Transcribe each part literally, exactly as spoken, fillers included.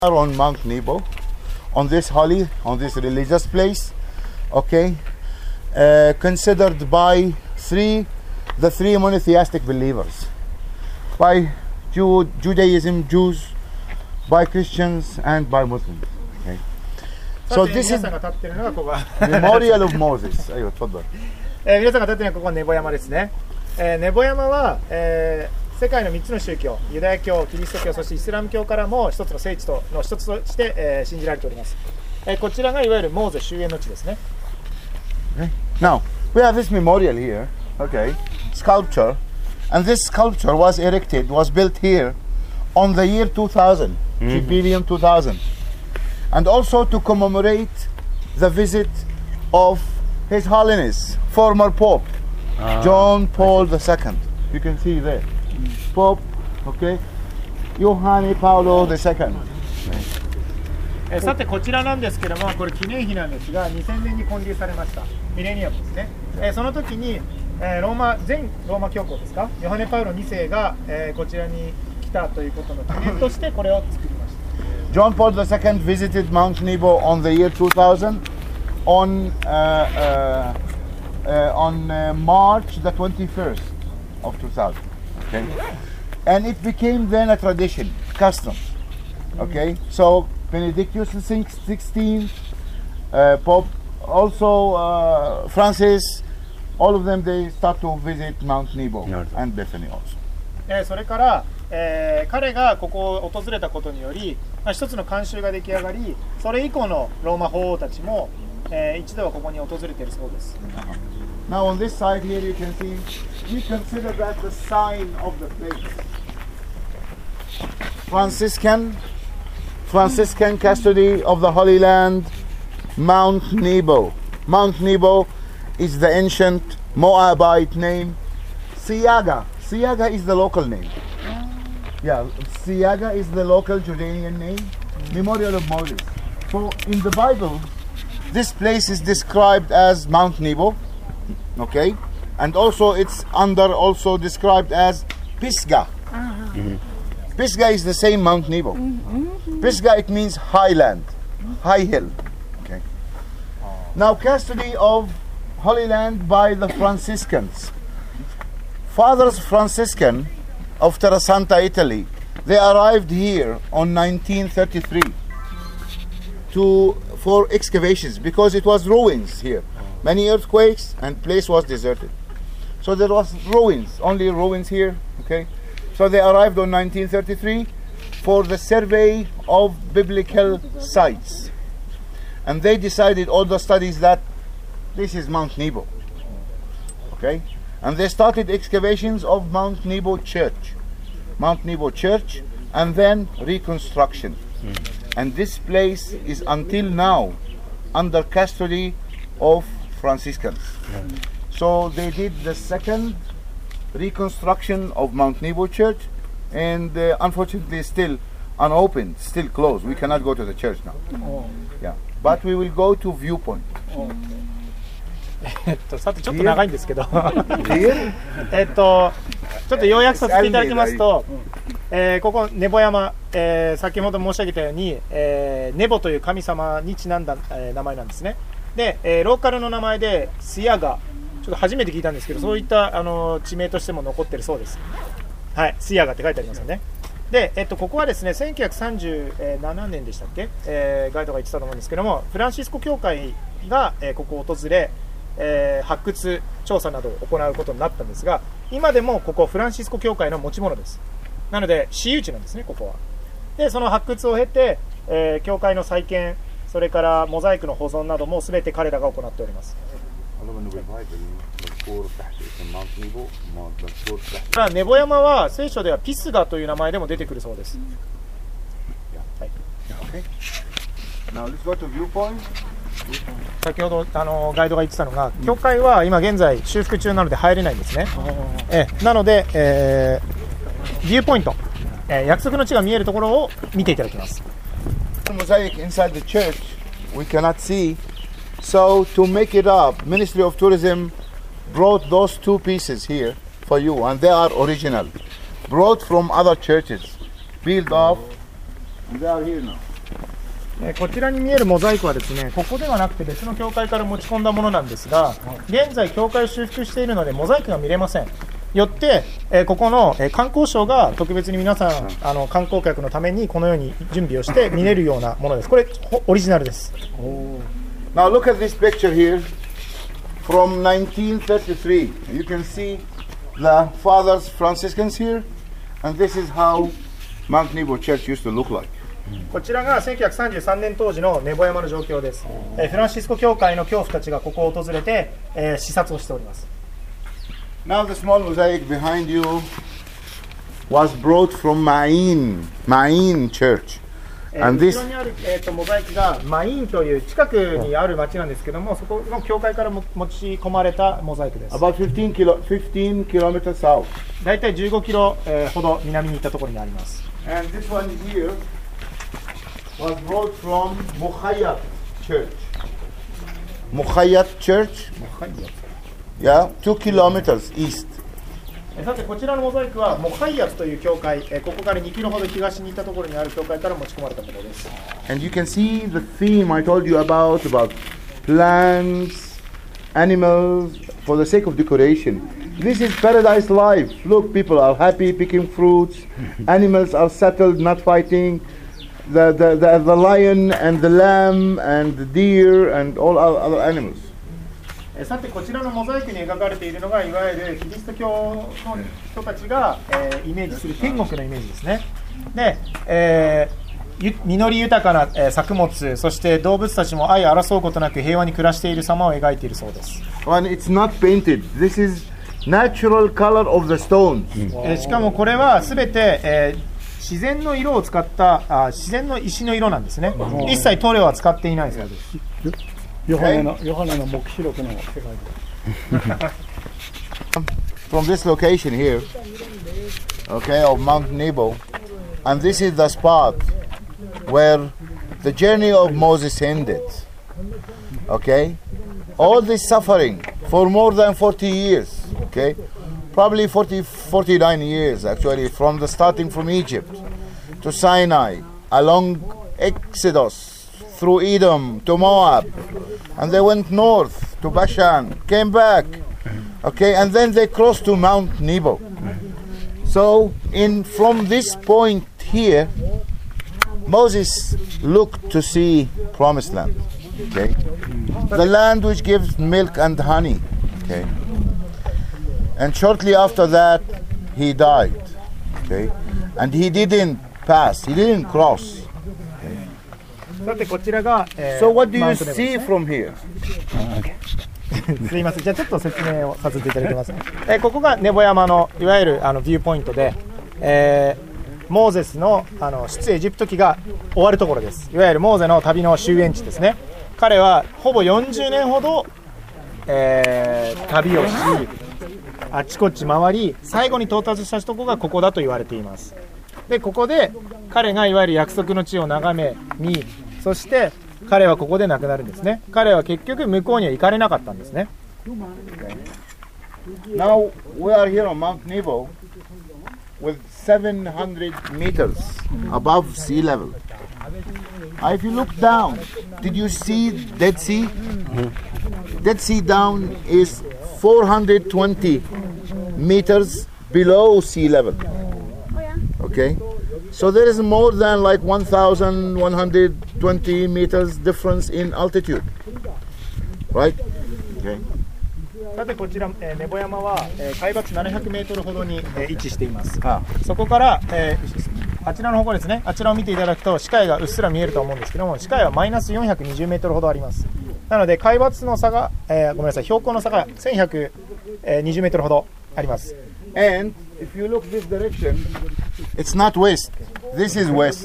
are on Mount Nebo, on this holy, on this religious place, okay, uh, considered by three, the three monotheistic believers, by Jew, Judaism, Jews, by Christians, and by Muslims. Okay. So this is Memorial of Moses. はい、تفضل。 えー、皆さんが立っているのはここはネボ山ですね。えー、ネボ山は、えー、世界のみっつの宗教、ユダヤ教、キリスト教、そしてイスラム教からも一つの聖地との一つとして、えー、信じられております。えー、こちらがいわゆるモーゼ終焉の地ですね。 Okay. Now we have this memorial here, okay, sculpture, and this sculpture was erected, was built here on the year two thousand, mm-hmm. Jubileum two thousand, and also to commemorate the visit of His Holiness, former Pope, ah, John Paul the Second. You can see there. Pope, okay, Yohane Paulo the Second. えさてこちらなんですけども、これ記念碑なんですが、にせんねんに建立されました。ミレニアムですね。えその時に、えー、ローマ全ローマ教皇ですか、ヨハネ・パウロにせいが、えー、こちらに来たということの記念としてこれを作りました。 John Paul the Second visited Mount Nebo on the year two thousand. On uh, uh, uh, on uh, March the twenty-first of two thousand, okay, and it became then a tradition, custom, okay. So Benedictus the sixteenth, uh, Pope, also uh, Francis, all of them they start to visit Mount Nebo and Bethany also. えー、それから、えー、彼がここを訪れたことにより、まあ、一つの慣習が出来上がり、それ以降のローマ法王たちもえー、一度はここに訪れているそうです。 Now on this side here you can see, we consider that the sign of the place. Franciscan, Franciscan custody of the Holy Land, Mount Nebo. Mount Nebo is the ancient Moabite name. Siaga, Siaga is the local name. Yeah, Siaga is the local Jordanian name. Memorial of Moses. So in the Bible, this place is described as Mount Nebo, okay, and also it's under also described as Pisgah. Uh-huh. Mm-hmm. Pisgah is the same Mount Nebo. Mm-hmm. Pisgah, it means highland, high hill. Okay. Now custody of Holy Land by the Franciscans. Fathers Franciscan of Terrasanta, Italy, they arrived here on nineteen thirty-three to for excavations because it was ruins here, many earthquakes and place was deserted, so there was ruins, only ruins here, okay. So they arrived on nineteen thirty-three for the survey of biblical sites, and they decided all the studies that this is Mount Nebo, okay, and they started excavations of Mount Nebo Church, Mount Nebo Church, and then reconstruction. Mm. And this place is until now under custody of Franciscans. Yeah. So they did the second reconstruction of Mount Nebo Church, and uh, unfortunately still unopened, still closed. We cannot go to the church now. Oh. Yeah, but we will go to Viewpoint. Oh. えっとさてちょっと長いんですけどえっとちょっと要約させていただきますと、えー、ここネボ山、えー、先ほど申し上げたように、えー、ネボという神様にちなんだ、えー、名前なんですね。で、えー、ローカルの名前でシアガ、ちょっと初めて聞いたんですけど、そういったあの地名としても残っているそうです。はい、シアガって書いてありますよね。で、えっと、ここはですね、せんきゅうひゃくさんじゅうななねんでしたっけ、えー、ガイドが言ってたと思うんですけども、フランシスコ教会が、えー、ここを訪れ、えー、発掘調査などを行うことになったんですが、今でもここフランシスコ教会の持ち物です。なので私有地なんですね、ここは。でその発掘を経て、えー、教会の再建、それからモザイクの保存なども全て彼らが行っております。ネボ山は聖書ではピスガという名前でも出てくるそうです。はい、 Now let's go to Viewpoint. 先ほどあのガイドが言ってたのが、教会は今現在修復中なので入れないんですね。えなので、えー、ビューポイント、えー、約束の地が見えるところを見ていただきます。 Mosaic inside the church we cannot see, so to make it up, Ministry of Tourism brought those two pieces here for you, and they are original, brought from other churches, peeled off, and they are here now. えーこちらに見えるモザイクはですね、ここではなくて別の教会から持ち込んだものなんですが、現在教会を修復しているのでモザイクが見れません。よって、えーここの、えー観光省が特別に皆さん、あの観光客のためにこのように準備をして見れるようなものです。これほオリジナルです。 Now look at this picture here from nineteen thirty-three. You can see the Fathers Franciscans here, and this is how Mount Nebo Church used to look like. こちらがせんきゅうひゃくさんじゅうさんねん当時のネボ山の状況です。えーフランシスコ教会の教父たちがここを訪れて、えー視察をしております。 Now the small mosaic behind you was brought from Ma'in, Ma'in Church. えー And 後 this ろにある、えーとモザイクがマインという近くにある町なんですけども、そこの教会からも持ち込まれたモザイクです。 about fifteen, kilo, fifteen kilometers south. だいたいじゅうごキロ、えーほど南に行ったところにあります。 And this one here was brought from Mukhayyat Church. Mukhayyat Church? Yeah, two kilometers east. えーさてこちらのモザイクはモハイヤツという教会、えーここからにキロほど東に行ったところにある教会から持ち込まれたものです。 And you can see the theme I told you about, about plants, animals, for the sake of decoration. This is paradise life. Look, people are happy picking fruits. Animals are settled, not fighting. The, the, the, the lion and the lamb and the deer and all other animals. えーさてこちらのモザイクに描かれているのがいわゆるキリスト教の人たちが、えーイメージする天国のイメージですね。で、えーゆ実り豊かな、えー作物、そして動物たちも相争うことなく平和に暮らしている様を描いているそうです。 And it's not painted. This is natural color of the stones. えーしかもこれはすべて、えー自然の色を使ったあ自然の石の色なんですね。一切塗料は使っていないそうです。 ヨハネのヨハネの黙示録の世界 From this location here, okay, of Mount Nebo, and this is the spot where the journey of Moses ended. Okay, all this suffering for more than forty years. Okay, probably forty, forty-nine years actually, from the starting from Egypt to Sinai, along Exodus, through Edom to Moab, and they went north to Bashan, came back, okay, and then they crossed to Mount Nebo. So in from this point here, Moses looked to see promised land, okay, the land which gives milk and honey, okay. And shortly after that, he died. Okay, and he didn't pass. He didn't cross. さてこちらが、えー So what do マウ you ントネボです see ね from here? すいません、じゃあちょっと説明をさせていただきます。えーここがネボ山のいわゆるあのビューポイントで、えーモーゼスのあの出エジプト記が終わるところです。いわゆるモーゼの旅の終焉地ですね。彼はほぼよんじゅうねんほど、えー旅をし、あちこち回り、最後に到達したところがここだと言われています。でここで彼がいわゆる約束の地を眺め見、そして彼はここで亡くなるんですね。彼は結局向こうには行かれなかったんですね。 Now we are here on Mount Nebo with seven hundred meters above sea level. Uh, if you look down, did you see Dead Sea? Dead Sea down is four hundred twenty meters below sea level. Okay, so there is more than like one thousand one hundred twenty meters difference in altitude, right? Okay. さてこちら、えー、ネボ山は、えー海抜ななひゃくメートルほどに、えー位置しています。 あそこから、えーあちらの方向ですね。あちらを見ていただくと視界がうっすら見えると思うんですけども、視界はマイナスよんひゃくにじゅうメートルほどあります。なので海抜の差が、えーごめんなさい、標高の差がせんひゃくにじゅうメートルほどあります。 And if you look this direction, it's not west. This is west.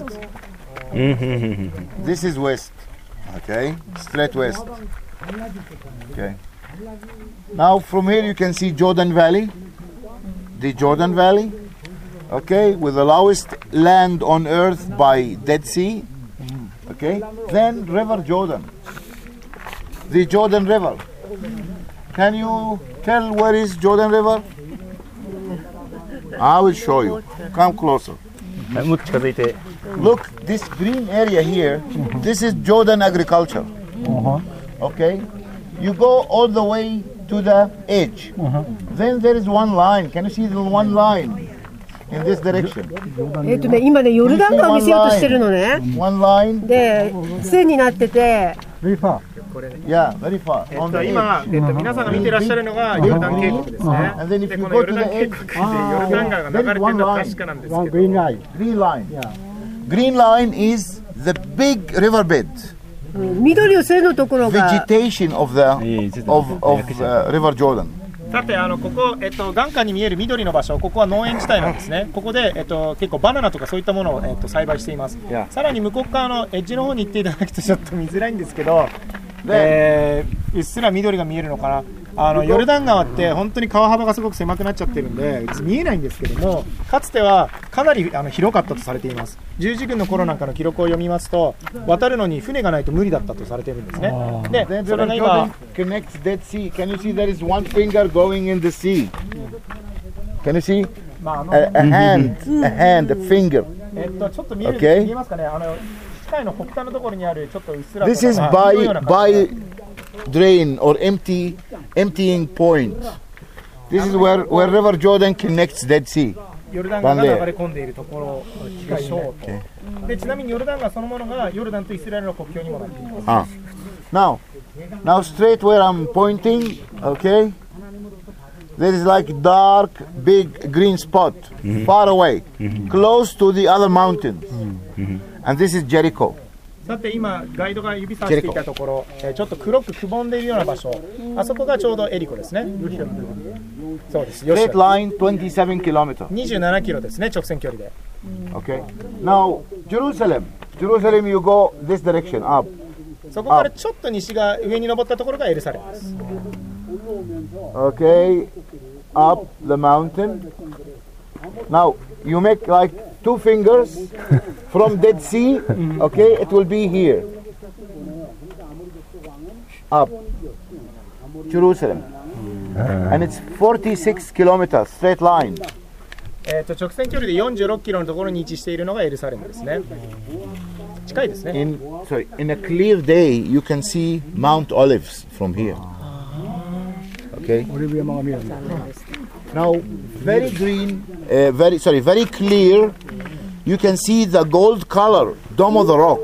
This is west. Okay, straight west. Okay. Now from here you can see Jordan Valley. The Jordan Valley. Okay, with the lowest land on earth by Dead Sea. Okay. Then River Jordan. The Jordan River. Can you tell where is Jordan River? I will show you. Come closer. もっと近づいて Look, this green area here, this is Jordan agriculture. Uh-huh. Okay? You go all the way to the edge. Uh-huh. Then there is one line. Can you see the one line in this direction? えっとね、今ね、ヨルダン川を見せようとしてるのね。 One line. で、線になってて、 Very far. Yeah, very far. え On っ the と、今、 edge. えっと、皆さんが見てらっしゃるのがヨルダン渓谷ですね。 And then if で、 you この go ヨル to ダ the ン渓 edge, 谷でヨルダン川が流れてるのは確かなんですけ One ど、 green line. green line. Yeah. Green line is the big riverbed. 緑を線のところが、 Vegetation of the of of uh, River Jordan. さて、あのここ、えっと、眼下に見える緑の場所、ここは農園地帯なんですね。ここで、えっと、結構バナナとかそういったものを、えっと、栽培しています。 Yeah. ささらに向こう側のエッジの方に行っていただくとちょっと見づらいんですけど、えー、うっすら緑が見えるのかな。あのヨルダン川って本当に川幅がすごく狭くなっちゃってるんで見えないんですけども、かつてはかなりあの広かったとされています。十字軍の頃なんかの記録を読みますと、渡るのに船がないと無理だったとされているんですね。で、 Then それ River が今 Jordan connects Dead Sea. Can you see there is one finger going in the sea? Can you see? まああの A, a hand, a hand, a finger. えっとちょっと見える、 Okay. 見えますかね。あの機械の北端のところにあるちょっとうっすらと This is まあこのよう by な感じ by drain or empty emptying point. This is where where River Jordan connects Dead Sea. ヨルダン川が流れ込んでいるところでしょうと。でちなみにヨルダン川そのものがヨルダンとイスラエルの国境にもなっています。 Ah. Now, now straight where I'm pointing, okay? There is like dark, big green spot, far away, close to the other mountains, and this is Jericho. さて今ガイドが指さしていたところ、えーちょっと黒くくぼんでいるような場所、あそこがちょうどエリコですね。そうです。よし Straight line, twenty-seven kilometers. にじゅうななキロですね、直線距離で。 Okay. Now, Jerusalem. Jerusalem, you go this direction up. そこからちょっと西が上に登ったところがエルサレムです。 Okay, up the mountain. Now you make like two fingers from Dead Sea. Okay, it will be here. Up Jerusalem, and it's forty-six kilometers straight line. えーと直線距離でよんじゅうろっキロのところに位置しているのがエルサレムですね。近いですね。 In sorry, in a clear day, you can see Mount Olives from here. Okay. オリーブ山が見えるんだ。 Now, very green, uh, very sorry, very clear. You can see the gold color dome of the rock.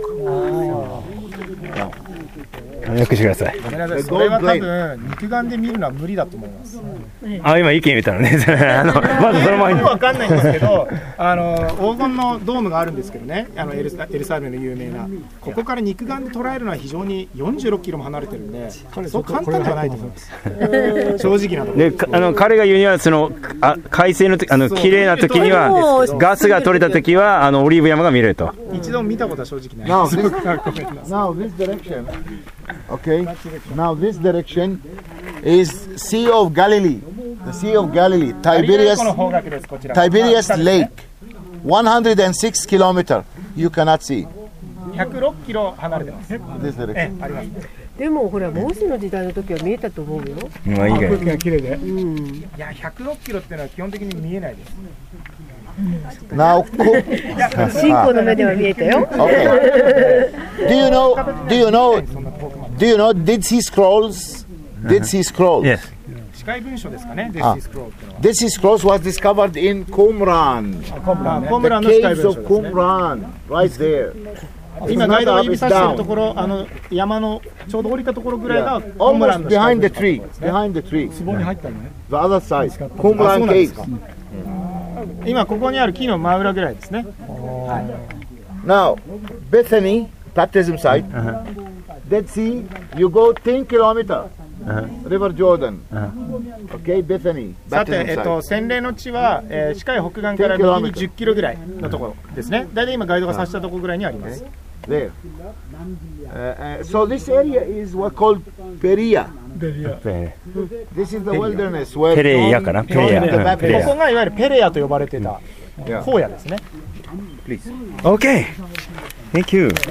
よくしてください。 ごめんなさい、それは多分肉眼で見るのは無理だと思います。 あ、今意見言ったのね。あのまずその前に。 よくわかんないんですけど、あの黄金のドームがあるんですけどね、あのエルサエルサレムの有名な、ここから肉眼で捉えるのは非常によんじゅうろっキロも離れてるんで、そう簡単ではないと思います。正直なところ。 で、かあの彼が言うにはそのあ快晴の時あの綺麗な時にはガスが取れた時はあのオリーブ山が見れると。 一度見たことは正直ない。 Now す this, ごくごめんなさい now this direction. Okay. Now this direction is Sea of Galilee. The Sea of Galilee, ガリラヤ Tiberias, 湖の方角ですこちら。 Tiberias Lake, one hundred six kilometer. You cannot see ひゃくろっキロ離れてます。 this え direction. あります。 でもほら、モーセの時代の時は見えたと思うよ。 まあいいか空気が綺麗で。 いやひゃくろっキロっていうのは基本的に見えないです。 Now, cook. 信仰の目では見えたよ。 Okay. Do you know? Do you know? Do you know? Dead Sea Scrolls. Dead Sea Scrolls. Yes. 視界文書ですかね、デッシースクロールっていうのは。 Dead Sea Scrolls was discovered in Qumran. コムラン、コム The ランの視界 caves 文 of 書ですね。 Qumran, right there. 今ガイドが指さしているところ、あの山のちょうど降りたところぐらいが Yeah. コムラン Almost の視界 behind 文 the 書 tree. ですね。 Behind the tree. 壺に入ったのね。 The other side. あ、そう Qumran なんです caves. か。今ここにある木の真裏ぐらいですね。 Now, Bethany, baptism site. Dead Sea, you go ten kilometers. River Jordan. Okay, Bethany, さて、 baptism えっと、 site. 洗礼の地は、えー、近い北岸から右にじゅっキロぐらいのところですね。大体今ガイドが指したところぐらいにあります。 There. Uh, uh, so this area is what called Perea. ペ This is the wilderness where ペレイヤ John- かな John ペレイヤ the うん Baptist- ペレイヤここがいわゆるペレアと呼ばれてた Yeah. 荒野ですね。 Please. OK Thank you